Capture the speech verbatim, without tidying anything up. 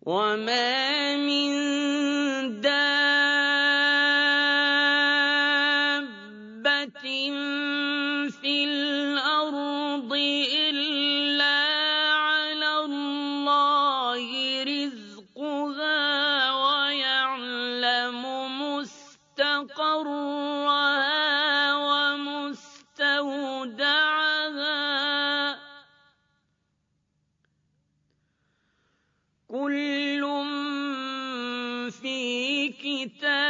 وَمَا مِن دَابَّةٍ فِي الْأَرْضِ إِلَّا عَلَى اللَّهِ رِزْقُهَا وَيَعْلَمُ مُسْتَقَرَّهَا وَمُسْتَوْدَعَهَا ۚ كُلٌّ فِي كِتَابٍ